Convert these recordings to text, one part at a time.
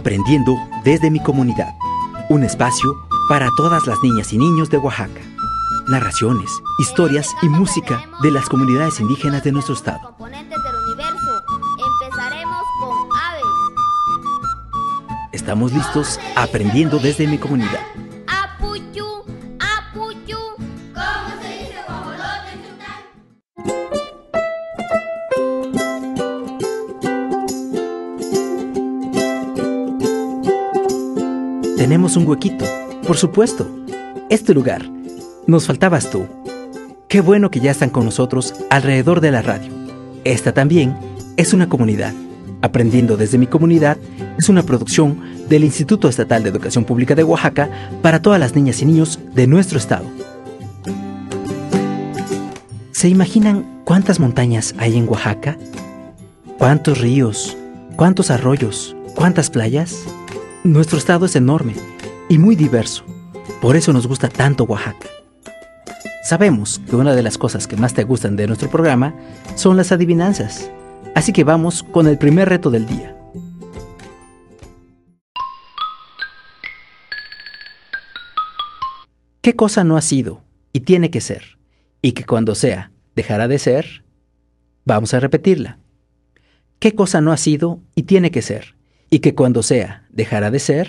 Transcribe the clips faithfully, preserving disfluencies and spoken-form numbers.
Aprendiendo desde mi comunidad. Un espacio para todas las niñas y niños de Oaxaca. Narraciones, historias y música de las comunidades indígenas de nuestro estado. Componentes del universo. Empezaremos con aves. Estamos listos aprendiendo desde mi comunidad. Apuyú, apuyú. ¿Cómo se dice guajolote en Tuntán? Tenemos un huequito, por supuesto. Este lugar. Nos faltabas tú. Qué bueno que ya están con nosotros alrededor de la radio. Esta también es una comunidad. Aprendiendo desde mi comunidad es una producción del Instituto Estatal de Educación Pública de Oaxaca para todas las niñas y niños de nuestro estado. ¿Se imaginan cuántas montañas hay en Oaxaca? ¿Cuántos ríos? ¿Cuántos arroyos? ¿Cuántas playas? Nuestro estado es enorme y muy diverso. Por eso nos gusta tanto Oaxaca. Sabemos que una de las cosas que más te gustan de nuestro programa son las adivinanzas. Así que vamos con el primer reto del día. ¿Qué cosa no ha sido y tiene que ser? Y que cuando sea, dejará de ser. Vamos a repetirla. ¿Qué cosa no ha sido y tiene que ser? Y que cuando sea, dejará de ser.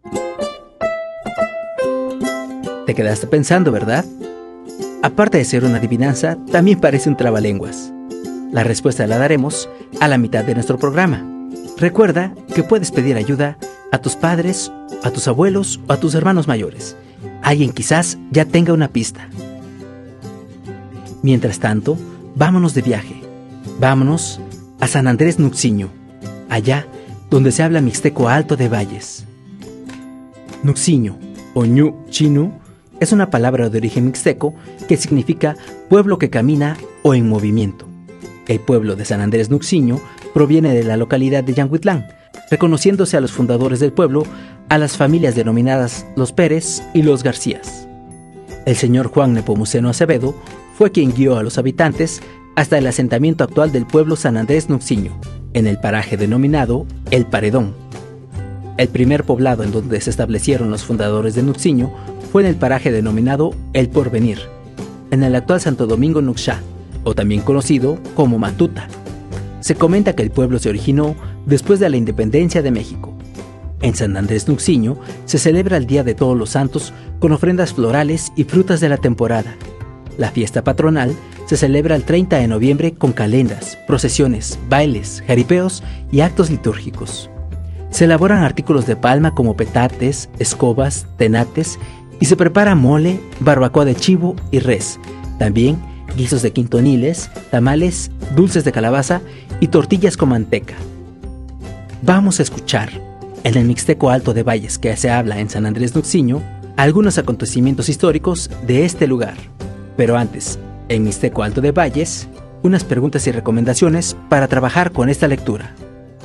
Te quedaste pensando, ¿verdad? Aparte de ser una adivinanza, también parece un trabalenguas. La respuesta la daremos a la mitad de nuestro programa. Recuerda que puedes pedir ayuda a tus padres, a tus abuelos o a tus hermanos mayores. Alguien quizás ya tenga una pista. Mientras tanto, vámonos de viaje. Vámonos a San Andrés Nuxiño, allá donde se habla mixteco alto de valles. Nuxiño o ñu chinu es una palabra de origen mixteco que significa pueblo que camina o en movimiento. El pueblo de San Andrés Nuxiño proviene de la localidad de Yanguitlán, reconociéndose a los fundadores del pueblo, a las familias denominadas los Pérez y los Garcías. El señor Juan Nepomuceno Acevedo fue quien guió a los habitantes hasta el asentamiento actual del pueblo San Andrés Nuxiño, en el paraje denominado El Paredón. El primer poblado en donde se establecieron los fundadores de Nuxiño fue en el paraje denominado El Porvenir, en el actual Santo Domingo Nuxá, o también conocido como Matuta. Se comenta que el pueblo se originó después de la independencia de México. En San Andrés Nuxiño se celebra el Día de Todos los Santos con ofrendas florales y frutas de la temporada. La fiesta patronal se celebra el treinta de noviembre con calendas, procesiones, bailes, jaripeos y actos litúrgicos. Se elaboran artículos de palma como petates, escobas, tenates y se prepara mole, barbacoa de chivo y res. También guisos de quintoniles, tamales, dulces de calabaza y tortillas con manteca. Vamos a escuchar, en el mixteco alto de valles que se habla en San Andrés Nuxiño, algunos acontecimientos históricos de este lugar. Pero antes, en mixteco alto de valles, unas preguntas y recomendaciones para trabajar con esta lectura.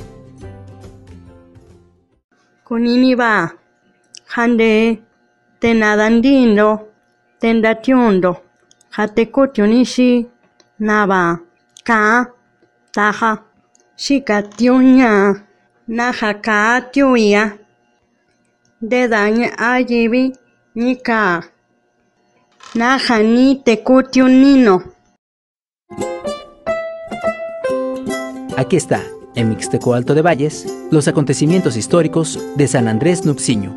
Kuniniba, hande, tenadandindo, tendatiundo, hatekutiunishi, naba, ka, taja, shikatiuña, naja ka tiuya, dedaña ayibi, nika, naja ni tekutiunino. Aquí está, en Mixteco Alto de Valles, los acontecimientos históricos de San Andrés Nuxiño.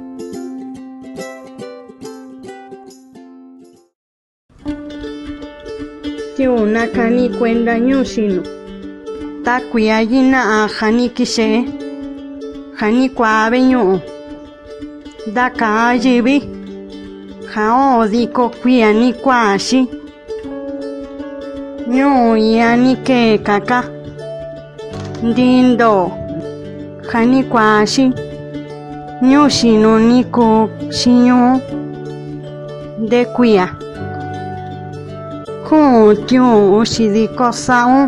Tío nakani cuenda ñusino. Takuiyayina a janikise. Janikwabeño. Daka ayibi. Jao diko kuiani kwashi. Ño yanike kaka. Dindo, jani kwashi, ñushino niko shinyo, de kuya. Kuntyo ushidiko sao,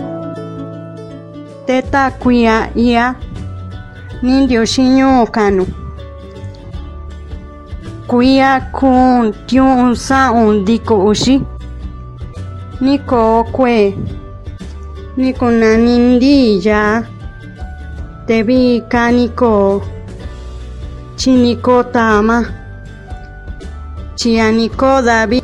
teta kuya ia, nindio shinyo kanu. Kuya kuntyo sao diko ushi, niko kwe. Niko nanindilla, tebi kaniko chiniko tama, chianiko David,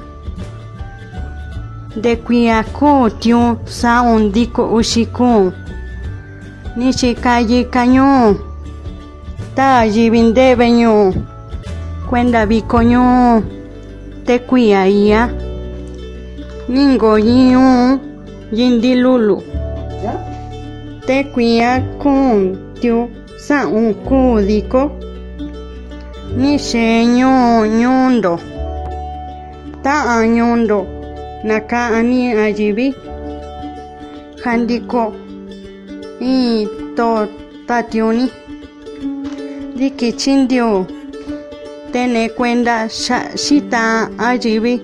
de cuiaco tiu sa ondiko ushiko, nishikayi kaño, ta jibinde beño, cuenda bicoño, te cuiaía, ningo yiu, yindilulu, te cuiaco tiu sa un cúdico, ni seño ñondo, ta añondo, naka ani ajibi, handiko, y to tationi, di kichindio, tene cuenta shita ajibi,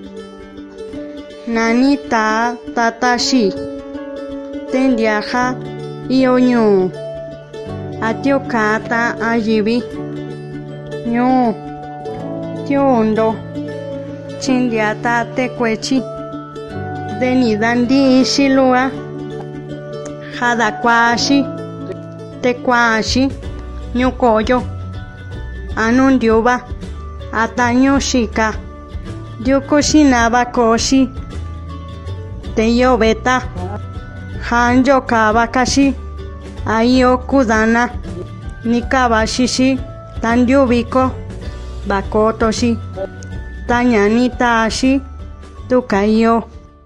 nanita tatashi, tendiaja ioño, atiokata ajibi, ño, tiondo, chindiata tecuechi, deni dandi shilua, hadakwashi, tekwashi, ñukoyo, anundioba, ataño shika, diokoshinaba koshi, teyobeta, hanjo kabakashi, aio kudana, nikabashishi, tandiubiko, bakotoshi, tañanitashi, tukayo.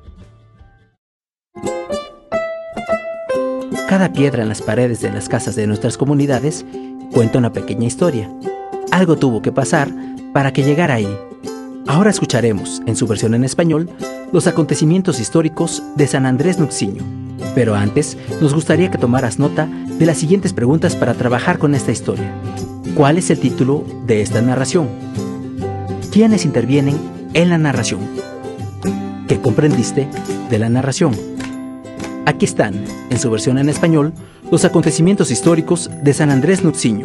Cada piedra en las paredes de las casas de nuestras comunidades cuenta una pequeña historia. Algo tuvo que pasar para que llegara ahí. Ahora escucharemos, en su versión en español, los acontecimientos históricos de San Andrés Nuxiño. Pero antes, nos gustaría que tomaras nota de las siguientes preguntas para trabajar con esta historia. ¿Cuál es el título de esta narración? ¿Quiénes intervienen en la narración? ¿Qué comprendiste de la narración? Aquí están, en su versión en español, los acontecimientos históricos de San Andrés Nuxiño.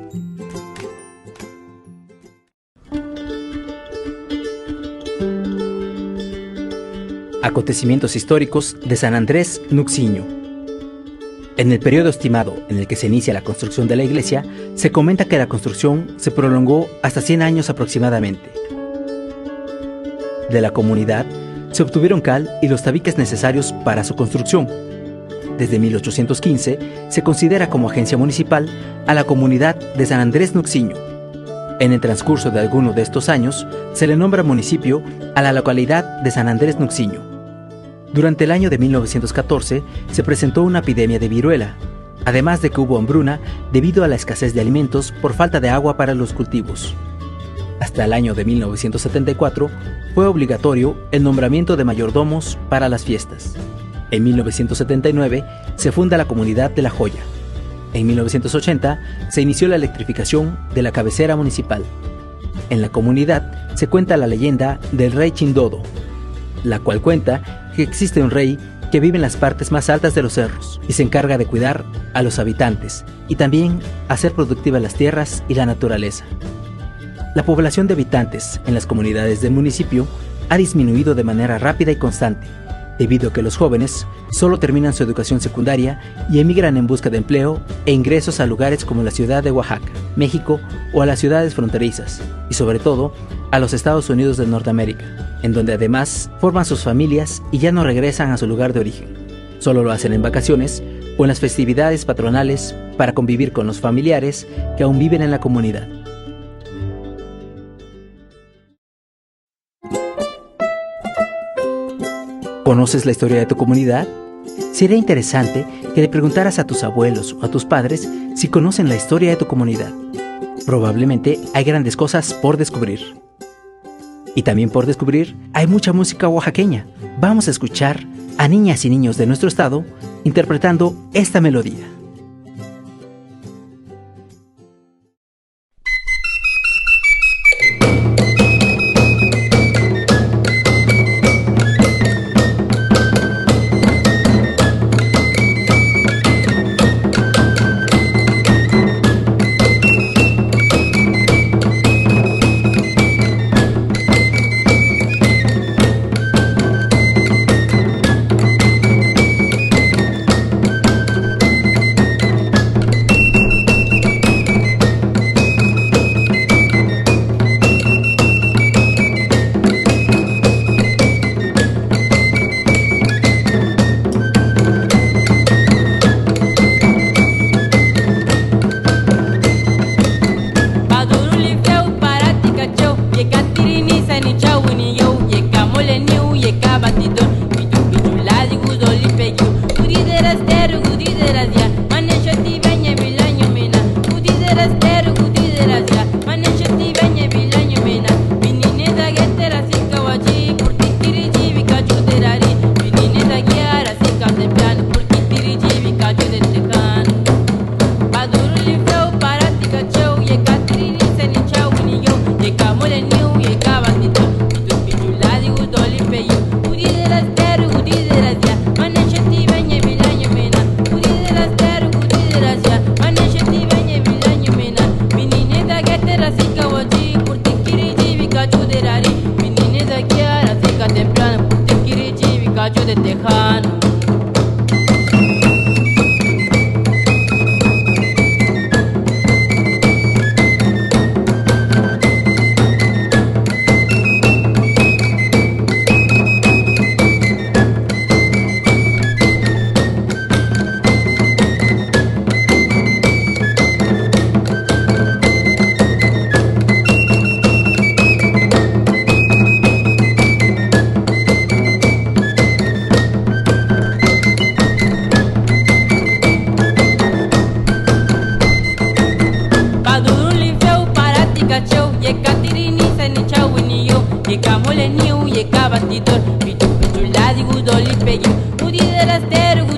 Acontecimientos históricos de San Andrés Nuxiño. En el periodo estimado en el que se inicia la construcción de la iglesia, se comenta que la construcción se prolongó hasta cien años aproximadamente. De la comunidad se obtuvieron cal y los tabiques necesarios para su construcción. Desde mil ochocientos quince se considera como agencia municipal a la comunidad de San Andrés Nuxiño. En el transcurso de algunos de estos años se le nombra municipio a la localidad de San Andrés Nuxiño. Durante el año de mil novecientos catorce se presentó una epidemia de viruela, además de que hubo hambruna debido a la escasez de alimentos por falta de agua para los cultivos. Hasta el año de mil novecientos setenta y cuatro fue obligatorio el nombramiento de mayordomos para las fiestas. En mil novecientos setenta y nueve se funda la comunidad de La Joya. En mil novecientos ochenta se inició la electrificación de la cabecera municipal. En la comunidad se cuenta la leyenda del rey Chindodo, la cual cuenta que existe un rey que vive en las partes más altas de los cerros y se encarga de cuidar a los habitantes y también hacer productivas las tierras y la naturaleza. La población de habitantes en las comunidades del municipio ha disminuido de manera rápida y constante, debido a que los jóvenes solo terminan su educación secundaria y emigran en busca de empleo e ingresos a lugares como la ciudad de Oaxaca, México, o a las ciudades fronterizas, y sobre todo a los Estados Unidos de Norteamérica, en donde además forman sus familias y ya no regresan a su lugar de origen. Solo lo hacen en vacaciones o en las festividades patronales para convivir con los familiares que aún viven en la comunidad. ¿Conoces la historia de tu comunidad? Sería interesante que le preguntaras a tus abuelos o a tus padres si conocen la historia de tu comunidad. Probablemente hay grandes cosas por descubrir. Y también por descubrir hay mucha música oaxaqueña. Vamos a escuchar a niñas y niños de nuestro estado interpretando esta melodía.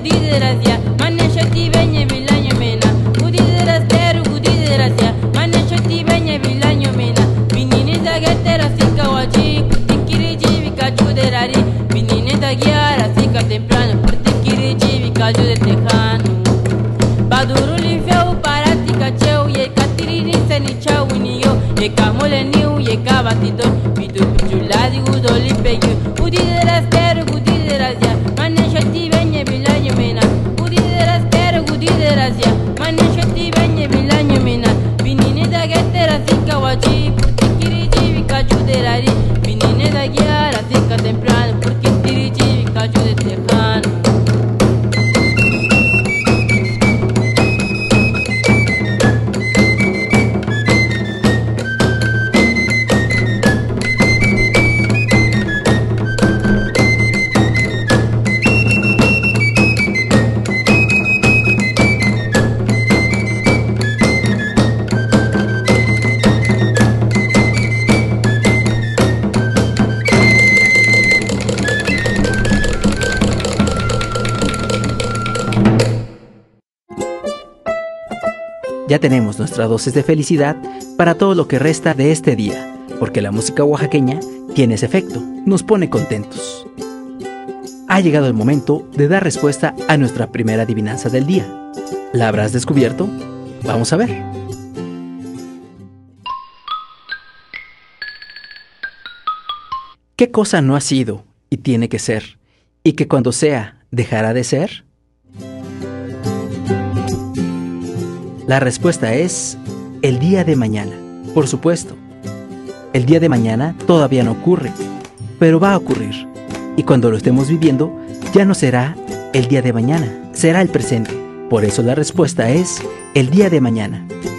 desgracia, maneja ti veñe vilaño mena. Gudi desgracia, gudi desgracia, maneja ti veñe vilaño mena. Vinini da getera sika waji, tikiri jivi kachu de rari. Vinini da guiara sika temprano, por tikiri jivi kachu de tejano. Baduru limpio para ti cacheu, ye katirini se ni chau ni yo, ye camole niu, ye cabatidor, pitu pichuladi gudo lipeyu. Gudi desgracia, gudi desgracia, maneja ti veñe vilaño mena. Gudi desgracia, gudi desgracia, maneja ti veñe vilaño mena. Vinini da getera sika waji, porque kiri jivi kachu de rari. Vinini da guiara sika temprano, porque kiri jivi kachu de tejano. Ya tenemos nuestra dosis de felicidad para todo lo que resta de este día, porque la música oaxaqueña tiene ese efecto, nos pone contentos. Ha llegado el momento de dar respuesta a nuestra primera adivinanza del día. ¿La habrás descubierto? Vamos a ver. ¿Qué cosa no ha sido y tiene que ser, y que cuando sea dejará de ser? La respuesta es el día de mañana, por supuesto. El día de mañana todavía no ocurre, pero va a ocurrir. Y cuando lo estemos viviendo, ya no será el día de mañana, será el presente. Por eso la respuesta es el día de mañana.